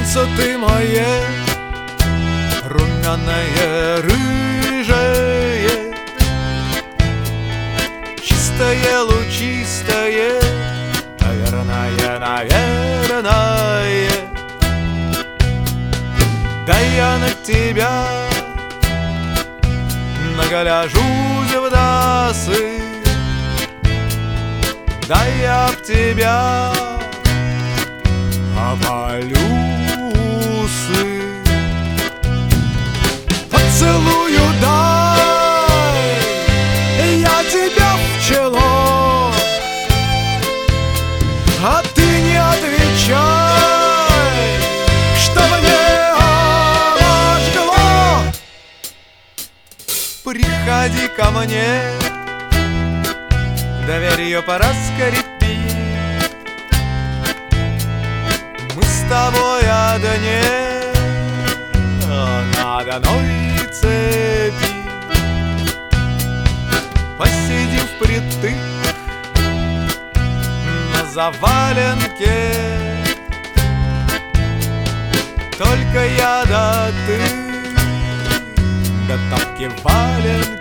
Солнце ты мое, румяное, рыжее, чистое, лучистое, наверное, наверное. Да я на тебя нагляжусь в дасы, да я б тебя опалюсы. Поцелую дай я тебя в чело, а ты не отвечай, что мне обожгло. Приходи ко мне, доверие пора скрепить. Мы с тобой одни на одной цепи. Посидим впритык на заваленке, только я да ты, да тапки-валенки.